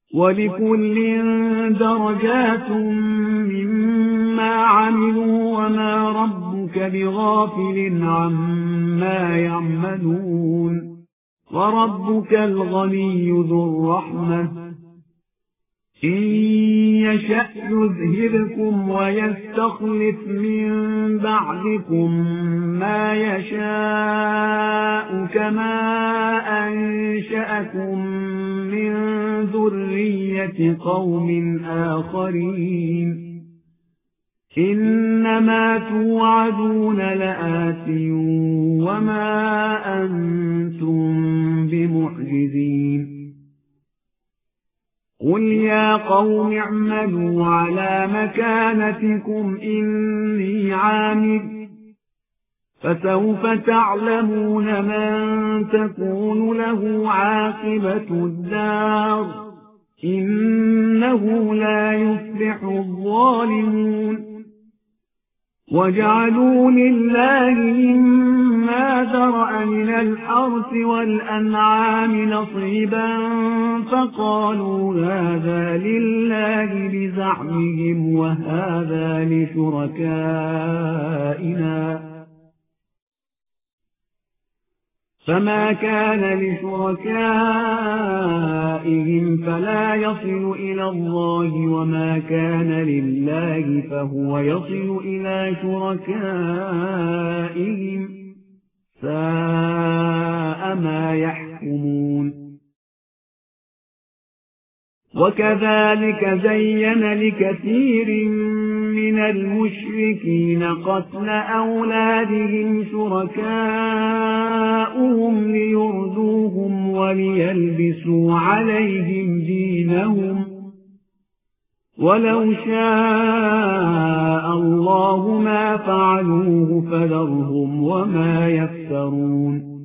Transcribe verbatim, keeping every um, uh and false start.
ولكل درجات مما عملوا وما ربك بغافل عما يعملون وربك الغني ذو الرحمة إن يشأ يذهبكم ويستخلف من بعدكم ما يشاء كما أنشأكم من ذرية قوم آخرين إنما توعدون لآت وما أنتم بمعجزين قل يا قوم اعملوا على مكانتكم إني عامل فسوف تعلمون من تكون له عاقبة الدار إنه لا يفلح الظالمون وجعلوا لله مما ذرأ من الحرث والأنعام نصيبا فقالوا هذا لله بزعمهم وهذا لشركائنا فما كان لشركائهم فلا يصل إلى الله وما كان لله فهو يصل إلى شركائهم ساء ما يحكمون وكذلك زين لكثير من المشركين قتل أولادهم شركاؤهم ليردوهم وليلبسوا عليهم دينهم ولو شاء الله ما فعلوه فذرهم وما يفترون